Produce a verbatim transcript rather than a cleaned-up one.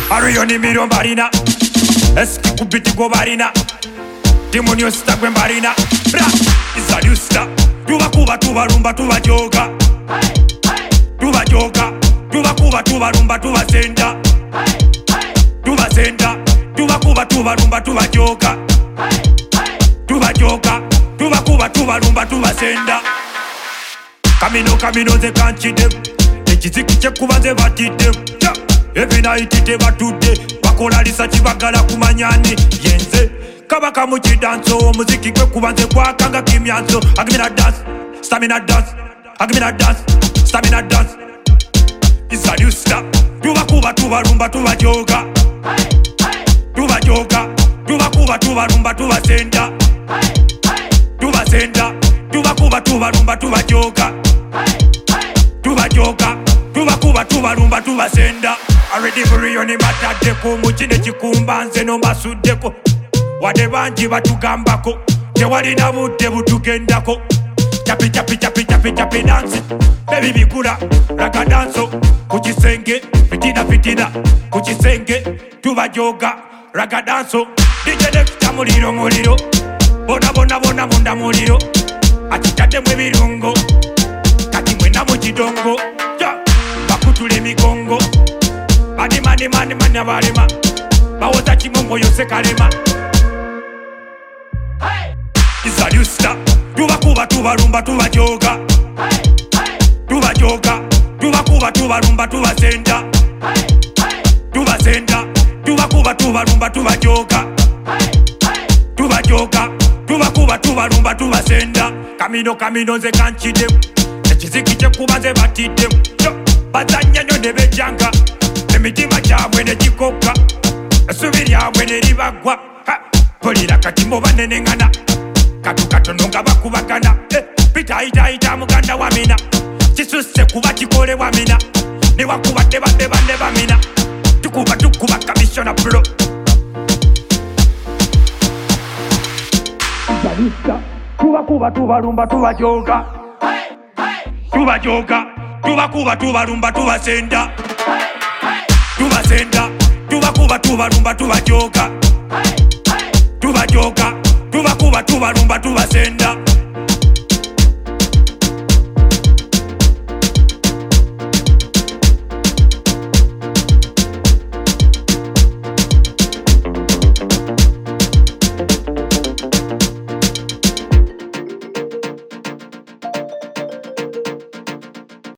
Aruyoni miro barina Eski kubiti go barina Demonio sta gwen barina Bra, isa lusta Tuba kuba tuba rumba tuba joga Tuba joga Tuba kuba tuba rumba tuba senda Tuba senda Tuba kuba tuba rumba tuba joga Tuba joga Tuba kuba tuba rumba tuba senda Kamino kamino ze kanchi dem Ekiziki kyekuba ze batidem Every night ite batude Bakola research bagala kumanyani Yenze Kabaka muchi danso Muziki kwe kubanze kwa kanga kimyanzo Agimina dance Stamina dance Agimina dance Stamina dance It's a new step Tuba kuba tuba rumba tuba joga Tuba joga Tuba kuba tuba rumba tuba senda Tuba senda Tuba kuba tuba rumba tuba joga Tuba joga Tuba kuba tuba rumba tuba senda Already buriyoni matadeko Muchine chikumba nze no masudeko Wade banji batugambako Tewalina budde butugendako Chapi chapi chapi chapi chapi dance Baby bikula raga danso Kuchisenge fitina fitina Kuchisenge tuba joga raga danso D J Dexter muliro muliro Bona bona bona munda muliro Atitate mwe birungo Kati mwena mchidongo Ja bakutule migongo Mani mani mani mani abalema Bawoza chimongo yose kalema It's a new step Tuba kuba tuba rumba tuba joga Tuba joga Tuba kuba tuba rumba tuba senda Tuba senda Tuba kuba tuba rumba tuba joga Tuba joga Tuba kuba tuba rumba tuba senda Kamino kamino ze kanchidem Ekiziki kyekuba ze batidem Bazanya nyo nebe janga Emitima kyabwe ne jikoka Esubi lyabwe ne libagwa Polira katimbo banenengana Katu katono nga bakubagana eh, Pita ita ita muganda wa mina Kisuse kuba kikole wa mina Ne wakuba deba deba deba mina Tukuba tukuba kamishona bro Ijalista Tuba kuba tuba rumba tuba joga Tuba joga Tuba kuba tuba rumba tuba senda Tuba senda Tuba kuba tuba rumba tuba joga Tuba joga Tuba kuba tuba rumba tuba senda